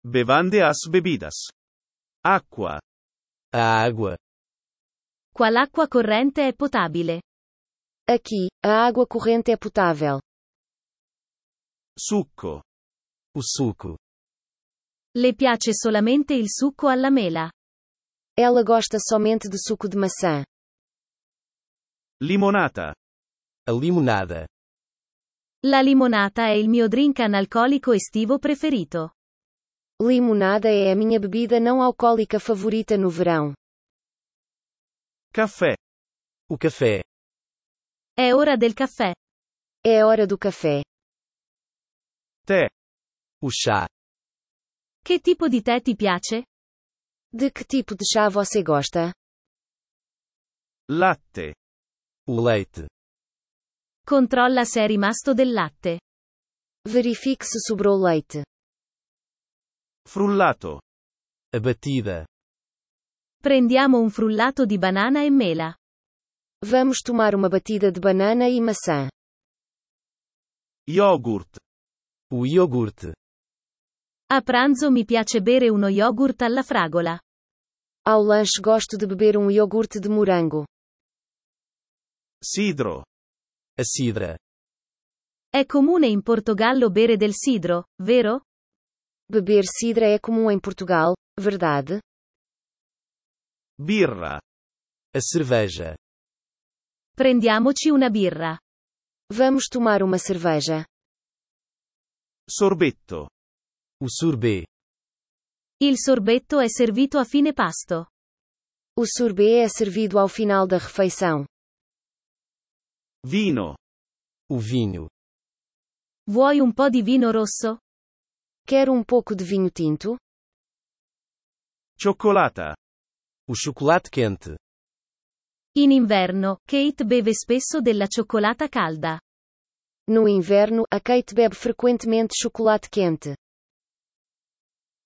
Bevande as bebidas. Acqua. A água. Qua l'acqua corrente è potabile. Aqui, a água corrente é potável. Succo. O suco. Le piace solamente il succo alla mela. Ela gosta somente de suco de maçã. Limonata. A limonada. La limonata è il mio drink analcolico estivo preferito. Limonada é a minha bebida não alcoólica favorita no verão. Caffè. O café. È ora del caffè. É hora do café. Tè. O chá. Che tipo di tè ti piace? De que tipo de chá você gosta? Latte. O leite. Controlla se è rimasto del latte. Verifique se sobrou leite. Frullato. A batida. Prendiamo un frullato di banana e mela. Vamos tomar uma batida de banana e maçã. Yogurt. O iogurte. A pranzo mi piace bere uno yogurt alla fragola. Ao lanche gosto de beber um iogurte de morango. Sidro. A cidra. È comune in Portogallo bere del sidro, vero? Beber cidra é comum em Portugal, verdade? Birra. A cerveja. Prendiamoci una birra. Vamos tomar uma cerveja. Sorbetto. O sorbet. Il sorbetto è servito a fine pasto. O sorbet é servido ao final da refeição. Vino. O vinho. Vuoi un po' di vino rosso? Quer um pouco de vinho tinto? Cioccolata. O chocolate quente. In inverno, Kate beve spesso della cioccolata calda. No inverno, a Kate bebe frequentemente chocolate quente.